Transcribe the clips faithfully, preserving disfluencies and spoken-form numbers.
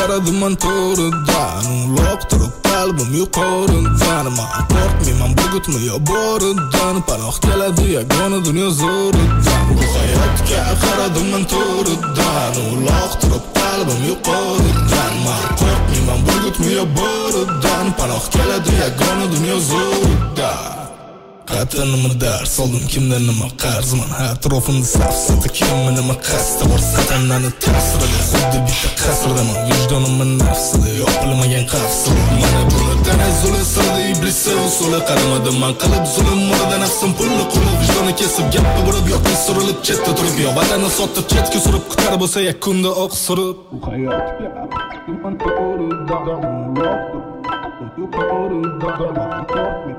qaradim man to'ridan uloqtirib qalbim yuqoridan man qo'rqmayman bugutmi yo boridan panoh keladi yagona dunyo zo'ridan bu hayotga qaradim man to'ridan uloqtirib qalbim yuqoridan man qo'rqmayman bugutmi yo boridan panoh keladi yagona dunyo zo'ridan Qatanimı ders oldum kimden nima qarzman atrofimda safsata kimni nima qasdi bor satanlarni ta'sirida xuddi bitta qasrdaman vijdonimni nafsida yopilmagan qafsida mana buni tanazzuli sirdi iblissi usuli qaramadim man qilib zulm murda nafsim pulni qulib vijdoni kesib gapni burib yoki surilib chetda turib yo vatanni sotib chetga surib kutar bo'lsa yakunda oq surib bu hayotga man to'g'ri You put it down, you put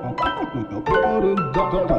it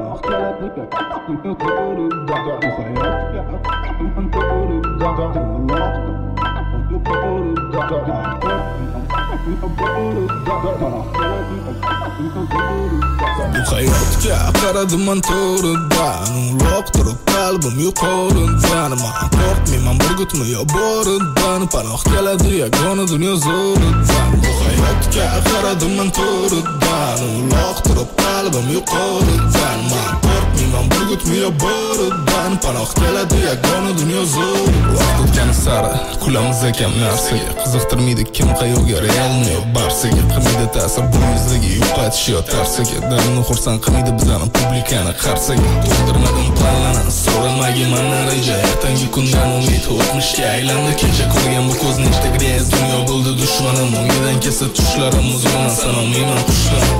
Bu hayotga qaradim man to'ridan uloqtirib qalbim yuqoridan man qo'rqmayman burgutmi yo boridan panoh keladi yagona dunyo zo'ridan Bu hayotga qaradim man to'ridan uloqtirib qalbim yuqoridan man qo'rqmayman burgutmi yo boridan panoh keladi yagona dunyo zo'ridan Vaqt o'tgani sari kulamiz ekan narsaga qiziqtirmaydi kim qayerga realmi yo barsaga qilmaydi ta'sir bu yuzaga yo'qotish yo tarsaga damni xursand qilmaydi bizani publikani qarsaga to'ldirmadim planlarni so'ramaga mana reja ertangi kundan umid o'tmishga aylandi kecha ko'rgan bu ko'zni ishda grez dunyo bo'ldi dushmanim o'ngidan kelsa tushlarim uzunman sanomayman qushlar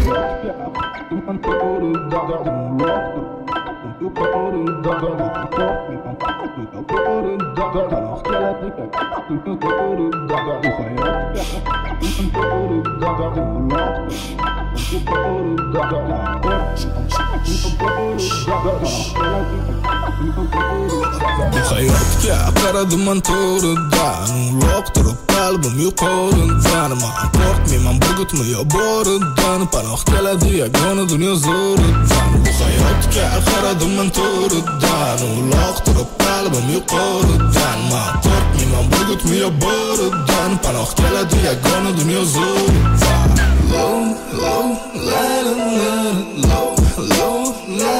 You put it down, you put it Bu hayotga qaradim man to'ridan uloqtirib qalbim yuqoridan man qo'rqmayman burgutmi yo boridan panoh keladi yagona dunyo zo'ridan Bu hayotga qaradim man to'ridan uloqtirib qalbim yuqoridan man qo'rqmayman burgutmi yo boridan panoh keladi yagona dunyo zo'ridan Low, low, la la la low, low, la